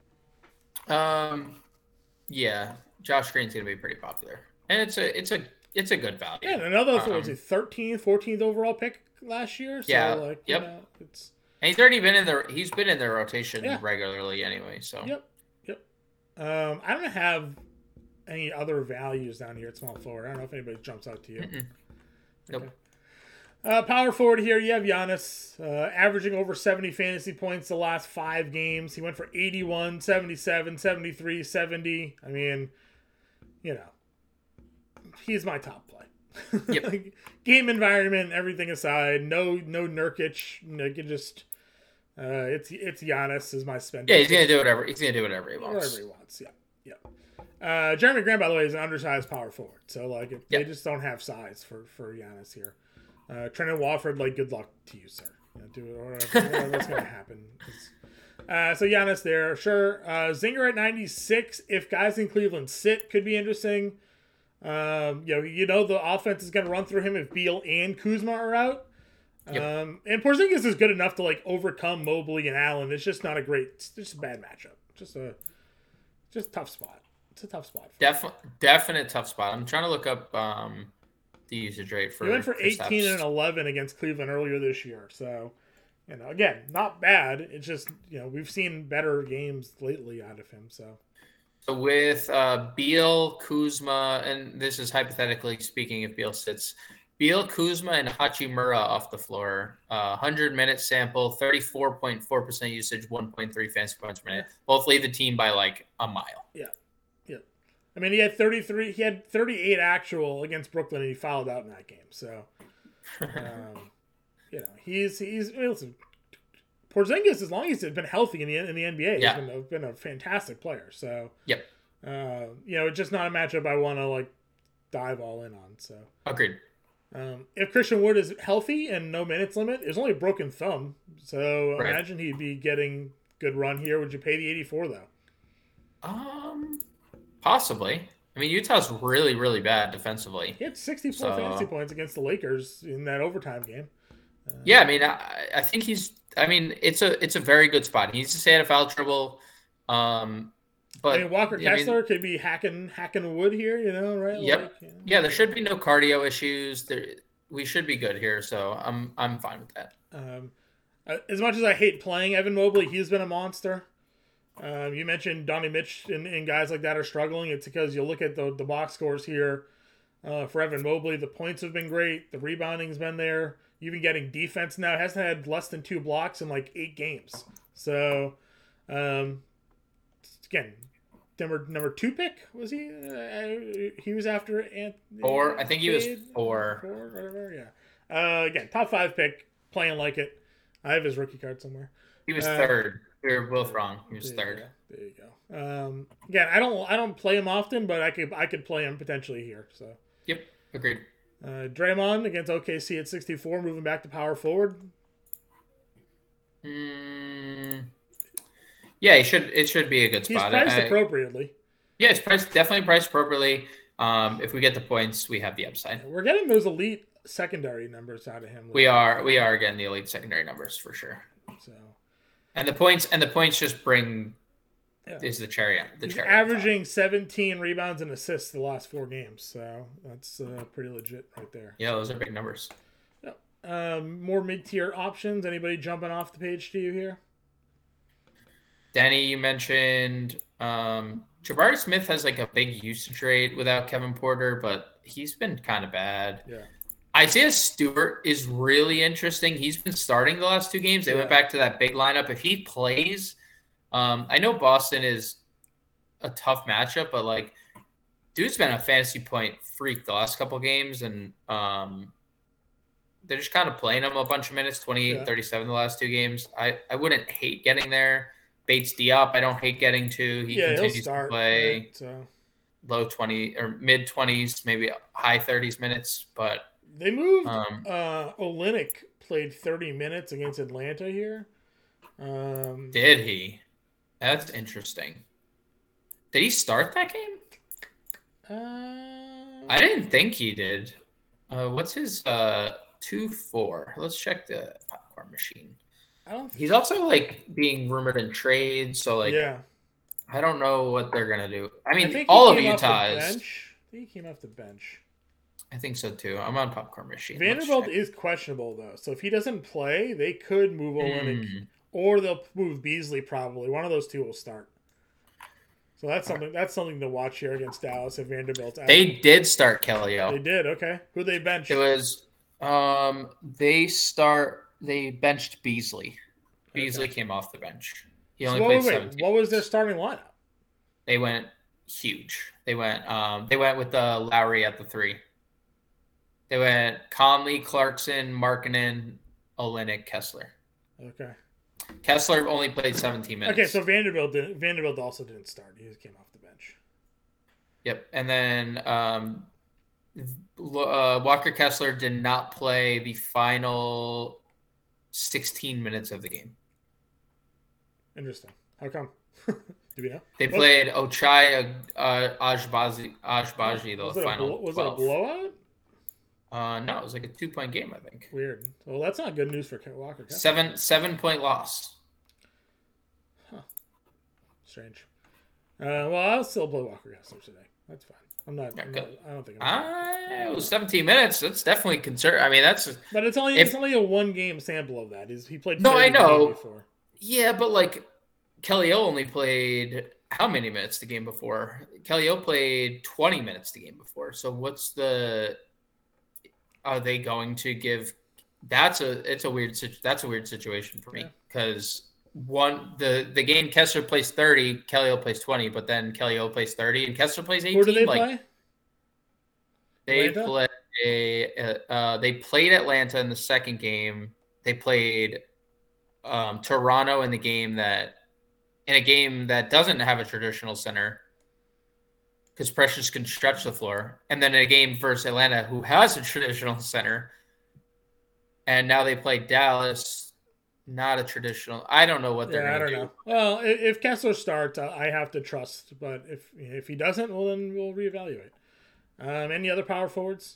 that. Um, yeah, Josh Green's gonna be pretty popular, and it's a it's a it's a good value. Yeah, and another um, was a thirteenth, fourteenth overall pick last year. So yeah, like, yep. You know, it's and he's already been in the he's been in their rotation yeah. regularly anyway. So yep, yep. Um, I don't have any other values down here at small forward. I don't know if anybody jumps out to you. Mm-mm. Nope. Okay. Uh, power forward here, you have Giannis, uh, averaging over seventy fantasy points the last five games. He went for eighty-one, seventy-seven, seventy-three, seventy. I mean, you know, he's my top play. Yep. Like, game environment, everything aside, no no Nurkic. Like, it just, uh, it's it's Giannis is my spending. Yeah, he's gonna do whatever he's gonna do whatever he wants. Whatever he wants. Yeah, yeah. Uh, Jeremy Grant, by the way, is an undersized power forward, so like if, yep. they just don't have size for for Giannis here. Uh, Trendon Watford, like, good luck to you, sir. You know, do it or whatever, what's going to happen. Uh, so Giannis there, sure. Uh, Zinger at ninety-six. If guys in Cleveland sit, could be interesting. Um, you know, you know the offense is going to run through him if Beal and Kuzma are out. Yep. Um, and Porzingis is good enough to like overcome Mobley and Allen. It's just not a great. It's just a bad matchup. Just a just a tough spot. It's a tough spot. Definitely, definite tough spot. I'm trying to look up. Um... the usage rate for he went for eighteen steps. and eleven against Cleveland earlier this year. So, you know, again, not bad. It's just, you know, we've seen better games lately out of him. So, so with uh, Beal, Kuzma, and this is hypothetically speaking, if Beal sits, Beal, Kuzma, and Hachimura off the floor, uh, one hundred minute sample, thirty-four point four percent usage, one point three fantasy points per minute. Both lead the team by like a mile. Yeah. I mean, he had thirty-three. He had thirty-eight actual against Brooklyn, and he fouled out in that game. So, um, you know, he's he's. I mean, listen, Porzingis, as long as he's been healthy in the in the N B A, yeah. has been a, been a fantastic player. So, yep. Uh, you know, it's just not a matchup I want to like dive all in on. So, agreed. Um, if Christian Wood is healthy and no minutes limit, there's only a broken thumb. So right. imagine he'd be getting good run here. Would you pay the eighty-four though? Um. Possibly. I mean, Utah's really, really bad defensively. He had sixty-four so, fantasy points against the Lakers in that overtime game. Uh, yeah, I mean, I, I think he's. I mean, it's a it's a very good spot. He needs to stay out of foul trouble. Um, but I mean, Walker I Kessler mean, could be hacking hacking wood here, you know, right? Yep. Like, you know. Yeah, there should be no cardio issues. There, we should be good here. So I'm I'm fine with that. Um, as much as I hate playing Evan Mobley, he's been a monster. Um, you mentioned Donnie Mitch and, and guys like that are struggling. It's because you look at the, the box scores here uh, for Evan Mobley. The points have been great. The rebounding's been there. Even getting defense now. Hasn't had less than two blocks in like eight games. So, um, again, number number two pick, was he? Uh, he was after Anthony. Four. I think he was four. Four, whatever, yeah. Uh, again, top five pick, playing like it. I have his rookie card somewhere. He was uh, third. We were both wrong. He was there third. You there you go. Um, again, I don't I don't play him often, but I could I could play him potentially here. So. Yep, agreed. Uh, Draymond against O K C at sixty-four, moving back to power forward. Mm, yeah, he should. It should be a good spot. He's priced I, appropriately. Yeah, it's priced definitely priced appropriately. Um, if we get the points, we have the upside. We're getting those elite secondary numbers out of him. We are. We are getting the elite secondary numbers for sure. So. And the points and the points just bring yeah. is the cherry. The He's cherry averaging seventeen rebounds and assists the last four games, so that's uh, pretty legit right there. Yeah, those are big numbers. Yep. Um, more mid-tier options. Anybody jumping off the page to you here? Danny, you mentioned um, Jabari Smith has like a big usage rate without Kevin Porter, but he's been kind of bad. Yeah. Isaiah Stewart is really interesting. He's been starting the last two games. They yeah. went back to that big lineup. If he plays, um, I know Boston is a tough matchup, but like, dude's been a fantasy point freak the last couple games, and um, they're just kind of playing him a bunch of minutes, twenty-eight, Yeah. thirty-seven the last two games. I, I wouldn't hate getting there. Bates Diop, I don't hate getting to. He Yeah, he'll continues start. to play Right, so low twenty or mid twenties, maybe high thirties minutes, but they moved. um, Uh, Olenek played thirty minutes against Atlanta here. Um, did he? That's interesting. Did he start that game? uh, I didn't think he did. Uh, what's his uh two four? Let's check the popcorn machine. I don't. He's also like being rumored in trades, so like yeah, I don't know what they're gonna do. I I mean, think he all of came off the Utah's. bench. I think he came off the bench. I think so too. I'm on popcorn machine. Let's Vanderbilt check. is questionable though, so if he doesn't play, they could move Olenek, Hmm. or they'll move Beasley. Probably one of those two will start. So that's something. That's something to watch here against Dallas if Vanderbilt's out. They did start Kelly They O. did. Okay, who they bench? It was um they start they benched Beasley. Beasley Okay. came off the bench. He So only wait, played wait, wait. seventeen. What was their starting lineup? They went huge. They went um they went with uh, Lowry at the three. They went Conley, Clarkson, Markkinen, Olenek, Kessler. Okay. Kessler only played seventeen minutes. Okay, so Vanderbilt didn't, Vanderbilt also didn't start. He just came off the bench. Yep, and then um, uh, Walker Kessler did not play the final sixteen minutes of the game. Interesting. How come? Do we know? They Was- played Ochai uh, Ajbazi Ajbaji the Was it, a, final blo- was it a twelve. blowout? Uh, no, it was like a two point game, I think. Weird. Well, that's not good news for Ke- Walker. Kessler. Seven seven point loss. Strange. Uh, well, I'll still play Walker Kessler today. That's fine. I'm not. Yeah, I'm good. not I don't think. I'm Uh, it was seventeen minutes. That's definitely concern. I mean, that's but it's only if- it's only a one game sample of that. Is he played? No, I thirty the game know. Before. yeah, but like Kelly O only played how many minutes the game before? Kelly O played twenty minutes the game before. So what's the? Are they going to give? That's a it's a weird situ- that's a weird situation for me Yeah. because one the the game Kessler plays thirty, Kelly O plays twenty, but then Kelly O plays thirty and Kessler plays eighteen. Who do they like play? they Atlanta? play uh, they played Atlanta in the second game. They played um, Toronto in the game that in a game that doesn't have a traditional center because Precious can stretch the floor, and then in a game versus Atlanta who has a traditional center, and now they play Dallas, not a traditional. I don't know what they're Yeah, I going don't to do. know. Well, i- if Kessler starts, I I have to trust. But if if he doesn't, well, then we'll reevaluate. Um, any other power forwards?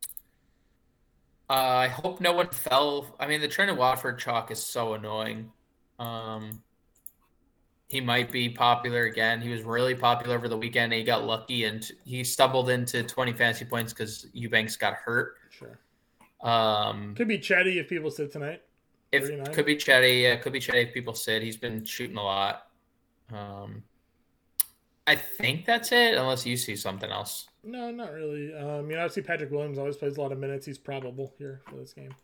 Uh, I hope no one fell. I mean, the Trent Watford chalk is so annoying. Um, he might be popular again. He was really popular over the weekend. And he got lucky and he stumbled into twenty fantasy points because Eubanks got hurt. Sure. Um, Could be Chetty if people sit tonight. if thirty-nine? could be Chetty, yeah, could be Chetty if people said he's been shooting a lot. Um, I think that's it, unless you see something else. No, not really. Um, I mean, obviously Patrick Williams always plays a lot of minutes. He's probable here for this game.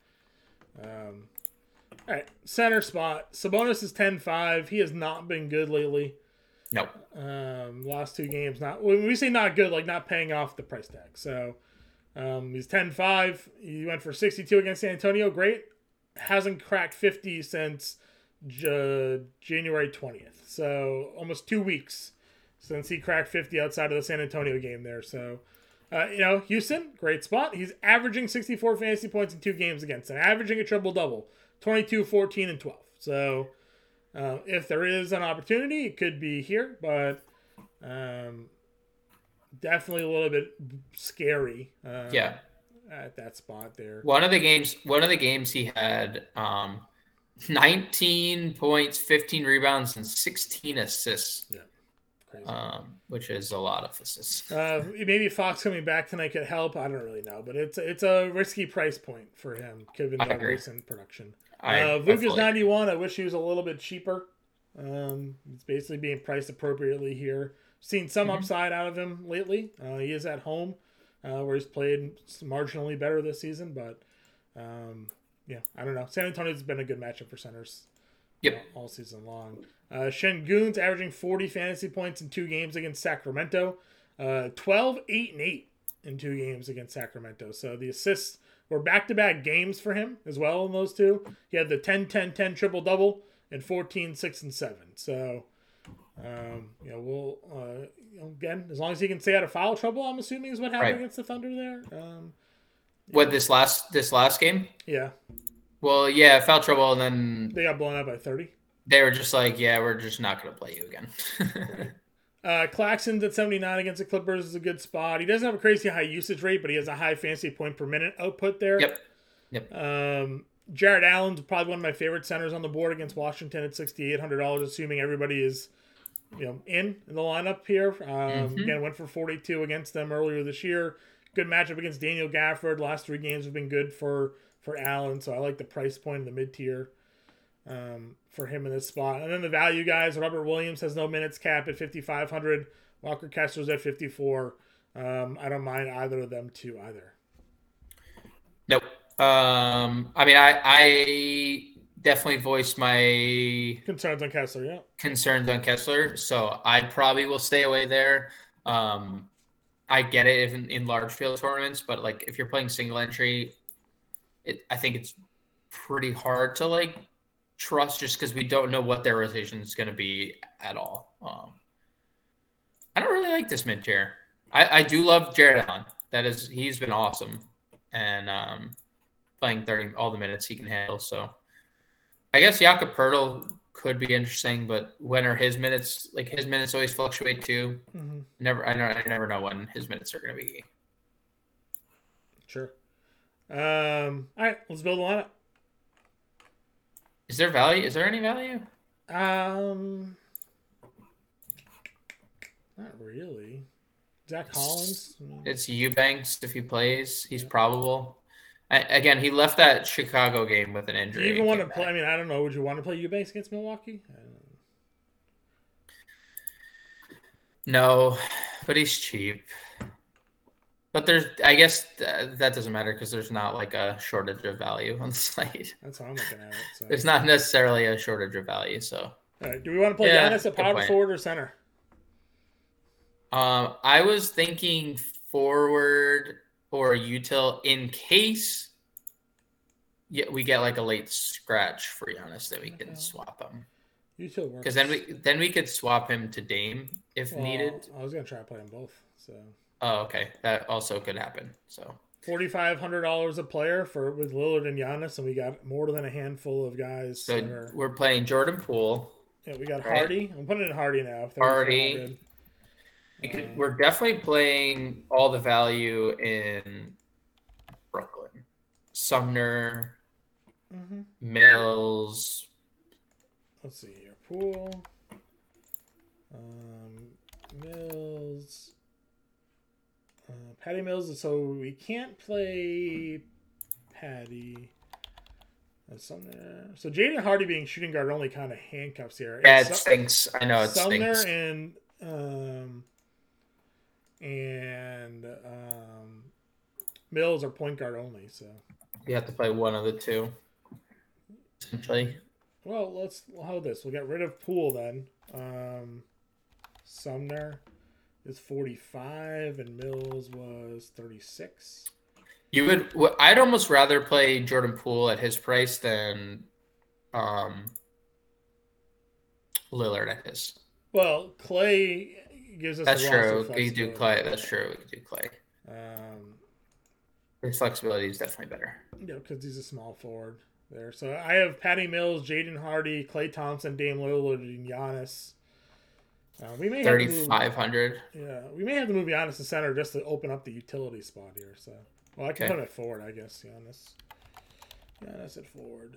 Um, all right, center spot. Sabonis is ten five. He has not been good lately. No, Um, last two games, not when we say not good, like not paying off the price tag. So um, he's ten five. He went for sixty-two against San Antonio. Great. Hasn't cracked fifty since J- January twentieth. So almost two weeks since he cracked fifty outside of the San Antonio game there. So, uh, you know, Houston, great spot. He's averaging sixty-four fantasy points in two games against them, averaging a triple-double, twenty-two, fourteen, and twelve. So uh, if there is an opportunity, it could be here, but um, definitely a little bit scary uh, yeah. at that spot there. One of the games, one of the games he had um, nineteen points, fifteen rebounds, and sixteen assists. Yeah, crazy. Um, which is a lot of assists. Uh, maybe Fox coming back tonight could help. I don't really know, but it's it's a risky price point for him given I the agree. recent production. I, Uh, I Vuk is fully- ninety-one. I wish he was a little bit cheaper. Um, it's basically being priced appropriately here. Seen some Mhm. upside out of him lately. Uh, he is at home, uh, where he's played marginally better this season. But um, yeah, I don't know. San Antonio's been a good matchup for centers. Yep. uh, all season long. Uh, Şengün's averaging forty fantasy points in two games against Sacramento. Uh, twelve, eight, and eight in two games against Sacramento. So the assists were back-to-back games for him as well in those two. He had the ten ten ten triple-double and fourteen six and seven. So, um, you know, we'll, uh, you know, again, as long as he can stay out of foul trouble, I'm assuming is what happened Right. against the Thunder there. Um, What, this last this last game? yeah. Well, yeah, foul trouble, and then They got blown out by thirty. they were just like, yeah, we're just not going to play you again. Uh, Claxton's at seventy-nine against the Clippers is a good spot. He doesn't have a crazy high usage rate, but he has a high fantasy point per minute output there. Yep. Yep. Um, Jared Allen's probably one of my favorite centers on the board against Washington at sixty-eight hundred dollars, assuming everybody is, you know, in in the lineup here. Um, Mm-hmm. Again, went for forty-two against them earlier this year. Good matchup against Daniel Gafford. Last three games have been good for for Allen, so I like the price point in the mid tier um, for him in this spot. And then the value guys, Robert Williams has no minutes cap at fifty-five hundred. Walker Kessler's at fifty-four. Um, I don't mind either of them too either. Nope. Um, I mean, I, I definitely voiced my Concerns on Kessler, yeah. concerns on Kessler, so I probably will stay away there. Um, I get it in, in large field tournaments, but like if you're playing single entry, it I think it's pretty hard to like trust just because we don't know what their rotation is going to be at all. Um, I don't really like this mid tier. I, I do love Jared Allen. That is, he's been awesome, and um, playing thirty all the minutes he can handle. So I guess Jakob Poeltl could be interesting, but when are his minutes? Like his minutes always fluctuate too. Mm-hmm. Never, I know, I never know when his minutes are going to be. Sure. Um, all right, let's build a lineup. Is there value? Is there any value? Um, not really. Zach Collins. It's Eubanks if he plays. He's probable. I, again, he left that Chicago game with an Do injury. you even and want to came play? back. I mean, I don't know. Would you want to play Eubanks against Milwaukee? I don't know. No, but he's cheap. But there's, I guess th- that doesn't matter because there's not like a shortage of value on the slate. That's how I'm looking at it. So. There's not necessarily a shortage of value. So, All right. Do we want to play Yeah, Giannis at good power point. forward or center? um, I was thinking forward or util in case yeah, we get like a late scratch for Giannis that we can Okay. swap him. You two work. Because then we then we could swap him to Dame if Well, needed. I was gonna try to play them both. So Oh, okay, that also could happen. So forty-five hundred dollars a player for with Lillard and Giannis, and we got more than a handful of guys. so that are, we're playing Jordan Poole. yeah, we got right. Hardy. I'm putting in Hardy now. if they're Hardy. good. We could, Uh, we're definitely playing all the value in Brooklyn. Sumner, mhm. Mills. Let's see here. Poole. Um, Mills. Uh, Patty Mills. So we can't play Patty. Uh, Sumner. So Jaden Hardy being shooting guard only kind of handcuffs here. Yeah, And it Su- stinks. I know it Sumner stinks. and um, and um, Mills are point guard only. So You have to play one of the two. Essentially. well, let's how about this? We'll get rid of Poole then. Um, Sumner is forty-five and Mills was thirty-six. You would. wh- I'd almost rather play Jordan Poole at his price than um, Lillard at his. Well, Clay gives us That's a roster true. You do flexibility. Clay. That's true. We could do Clay. Um, His flexibility is definitely better. yeah, because he's a small forward there. So I have Patty Mills, Jaden Hardy, Clay Thompson, Dame Lillard, and Giannis. Uh, we may have to move, Thirty-five hundred. yeah, we may have to move Giannis to center just to open up the utility spot here. So, well, I can Okay. put him at forward, I guess. Giannis, Giannis at forward.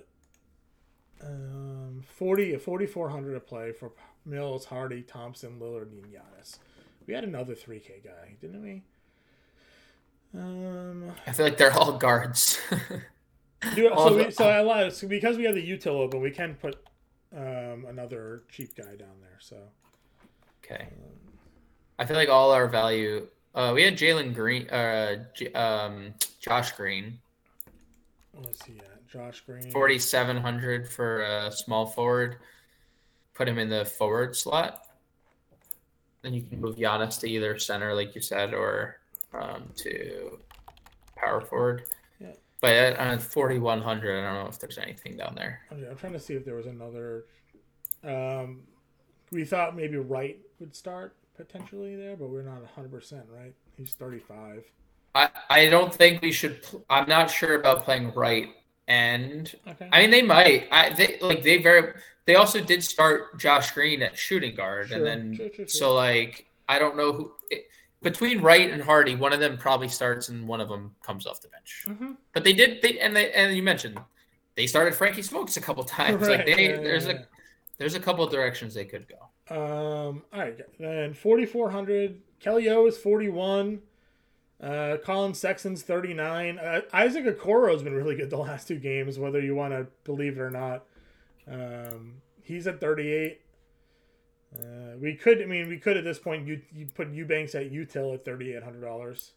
Um, forty, forty-four hundred a play for Mills, Hardy, Thompson, Lillard, and Giannis. We had another three K guy, didn't we? Um, I feel like they're all guards. do, All so, the- we, so I lied. So because we have the util open, we can put um, another cheap guy down there. So. Okay. I feel like all our value. Uh, we had Jalen Green. Uh, J- um, Josh Green. Let's see. At Josh Green. Forty-seven hundred for a small forward. Put him in the forward slot. Then you can move Giannis to either center, like you said, or um, to power forward. Yeah. But on forty-one hundred, I don't know if there's anything down there. Okay, I'm trying to see if there was another. Um, we thought maybe Wright would start potentially there, but we're not one hundred percent, right? He's thirty-five. I, I don't think we should. I'm not sure about playing right end. Okay. I mean, they might. I they like they very. They also did start Josh Green at shooting guard, Sure, and then sure, sure, sure. so like I don't know who it, between Wright and Hardy, one of them probably starts and one of them comes off the bench. Mm-hmm. But they did. They and they and you mentioned they started Frankie Smokes a couple times. Right, Like they yeah, there's yeah, a there's a couple of directions they could go. Um. All right. Then forty-four hundred. Kelly O is forty-one. Uh, Colin Sexton's thirty-nine. Uh, Isaac Okoro's been really good the last two games, whether you want to believe it or not. Um, he's at thirty-eight. Uh, we could, I mean, we could at this point you you put Eubanks at util at thirty-eight hundred dollars.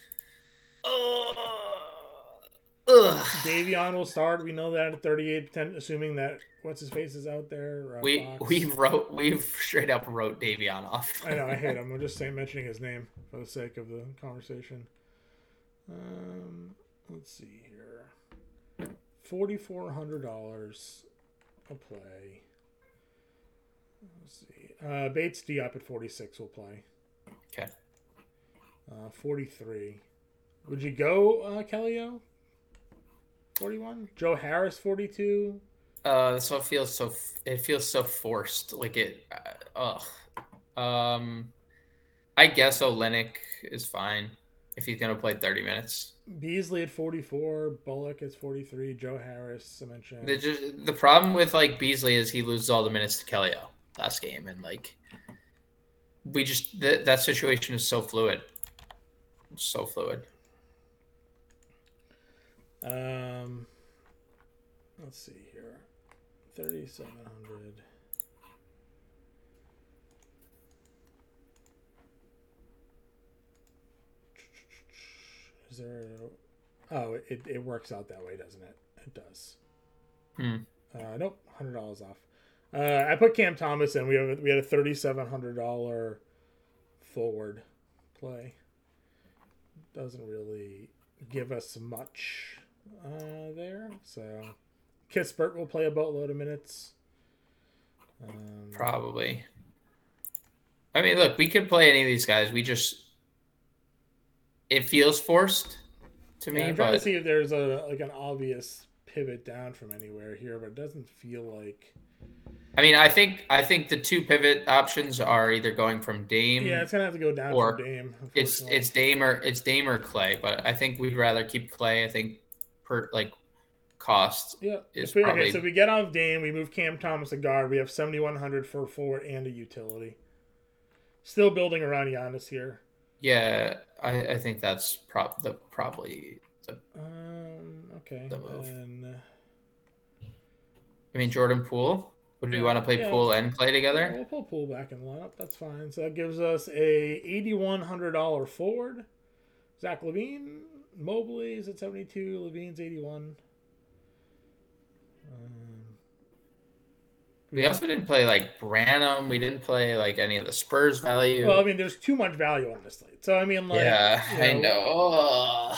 Ugh. Davion will start. We know that at thirty-eight, assuming that what's his face is out there. Uh, We Fox. we wrote we've straight up wrote Davion off. I know I hate him. I'm just saying mentioning his name for the sake of the conversation. Um, let's see here. Forty-four hundred dollars a play. Let's see. Uh, Bates Diop at forty-six will play. Okay. Uh, forty-three. Would you go uh, Kellyo? forty-one. Joe Harris forty-two. Uh, this one feels so. It feels so forced. Like it. Uh, ugh. Um, I guess Olynyk is fine if he's gonna play thirty minutes. Beasley at forty-four. Bullock is forty-three. Joe Harris, I mentioned. The just the problem with like Beasley is he loses all the minutes to Kellyo last game, and like we just th- that situation is so fluid. It's so fluid. Um, let's see here, thirty-seven hundred. Is there? Oh, it, it works out that way, doesn't it? It does. Hmm. Uh, nope, hundred dollars off. Uh, I put Cam Thomas in. We have we had a thirty-seven hundred dollar forward play. Doesn't really give us much uh, there. So Kispert will play a boatload of minutes. Um, Probably. I mean, look, we could play any of these guys. We just it feels forced to me. yeah, I'm trying but to see if there's a like an obvious pivot down from anywhere here, but it doesn't feel like. I mean, I think I think the two pivot options are either going from Dame. Yeah, it's gonna have to go down or from Dame. It's it's Dame or it's Dame or Clay, but I think we'd rather keep Clay. I think per like cost. Yeah. Is We, probably okay, so we get off Dame, we move Cam Thomas to guard. We have seventy-one hundred for a forward and a utility. Still building around Giannis here. yeah. I, I think that's prob the probably the. Um. Okay. The move. And, I mean, Jordan Poole. Would we Yeah, want to play yeah. Poole and Clay uh, together? we'll pull Poole back in the lineup. That's fine. So that gives us a eighty-one hundred dollar forward. Zach Levine, Mobley is at seventy-two. Levine's eighty-one. Um, We also didn't play like Branham. We didn't play like any of the Spurs value. well, I mean, there's too much value on this slate. So I mean, like, yeah, you I know. Oh.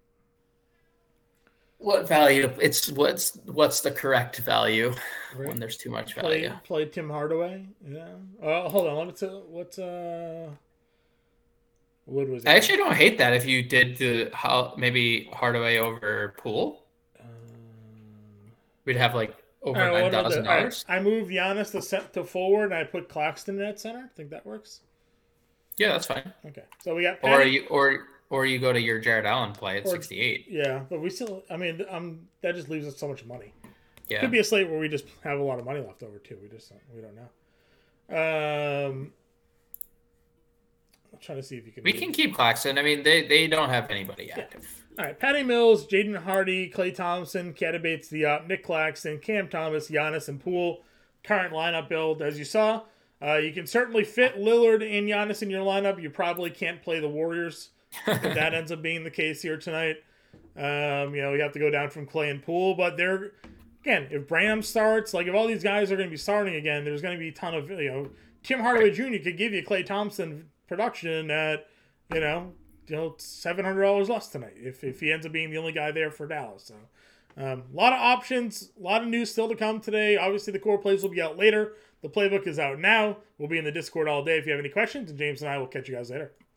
What value? It's what's what's the correct value Right. when there's too much Play, value? play Tim Hardaway. Yeah. Uh, hold on. What's uh, what's uh, what was it? I actually don't hate that if you did the how maybe Hardaway over Poole. Um, We'd have like over all right, nine what about thousand the- all dollars. right, I moved Giannis to set to forward, and I put Claxton at center. Think that works? Yeah, that's fine. Okay. So we got Or Patty- you or or you go to your Jared Allen play at Or- sixty-eight. Yeah, but we still. I mean, um, that just leaves us so much money. Yeah. Could be a slate where we just have a lot of money left over too. We just don't, we don't know. Um, I'm trying to see if you can. We can keep Claxton. I mean, they, they don't have anybody active. All right, Patty Mills, Jaden Hardy, Klay Thompson, Keta Bates, Diop, Nick Claxton, Cam Thomas, Giannis, and Poole. Current lineup build, as you saw. Uh, you can certainly fit Lillard and Giannis in your lineup. You probably can't play the Warriors if that ends up being the case here tonight. Um, you know, you have to go down from Clay and Poole, but they're again, if Branham starts, like if all these guys are going to be starting again, there's going to be a ton of, you know, Tim Hardaway Junior could give you Klay Thompson production at, you know, you know, seven hundred dollars less tonight if, if he ends up being the only guy there for Dallas. So um, a lot of options, a lot of news still to come today. Obviously, the core plays will be out later. The playbook is out now. We'll be in the Discord all day if you have any questions, and James and I will catch you guys later.